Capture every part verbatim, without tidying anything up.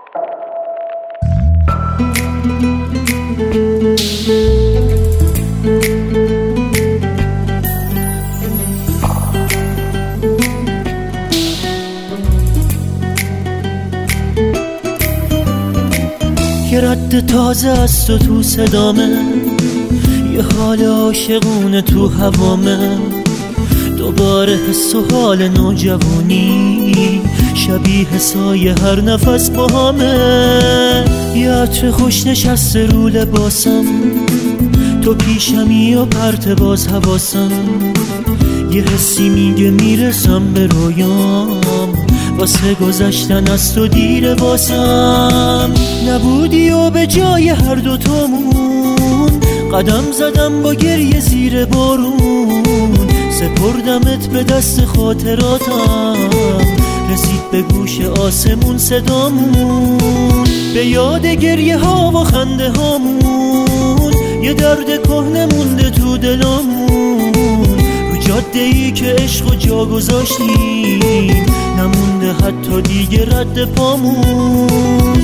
یه رد تازه است و تو صدامه، یه حال عاشقونه تو هوامه، دوباره حس و حال نوجوانی شبیه سایه هر نفس باهامه. یه عطر خوش نشسته رو لباسم، تو پیشمی و پرت باز حواسم، یه حسی میگه میرسم به رویام، واسه گذشتن از تو دیره واسم. نبودی و به جای هر دوتامون قدم زدم با گریه زیر بارون، سپردمت به دست خاطراتم، رسید به گوش آسمون صدامون، به یاد گریه ها و خنده هامون، یه درد کهنه مونده تو دلامون، رو جاده ای که عشق و جا گذاشتیم، نمونده حتی دیگه رد پامون.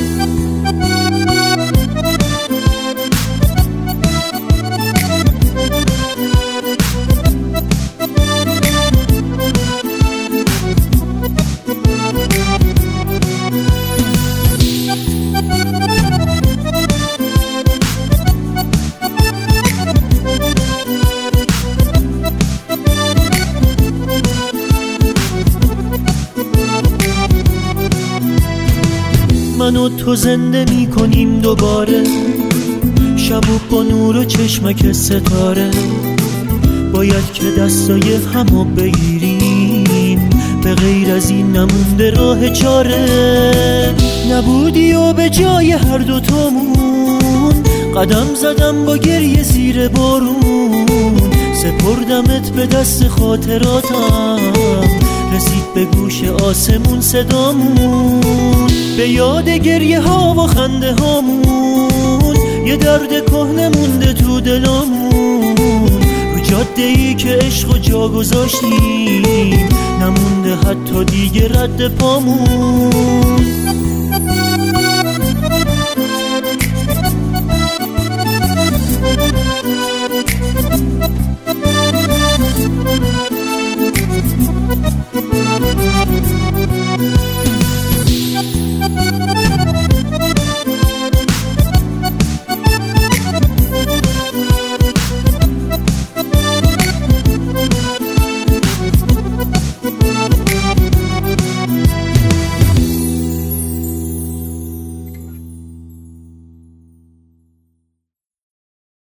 من و تو زنده می کنیم دوباره، شب و با نور و چشمک ستاره، باید که دستای همو بگیریم، به غیر از این نمونده راه چاره. نبودی و به جای هر دوتامون قدم زدم با گریه زیر بارون، سپردمت به دست خاطراتم، رسید به گوش آسمون صدامون، به یاد گریه ها و خنده هامون، یه درد کهنه مونده تو دلامون، رو جاده ای که عشق و جا گذاشتیم، نمونده حتی دیگه رد پامون.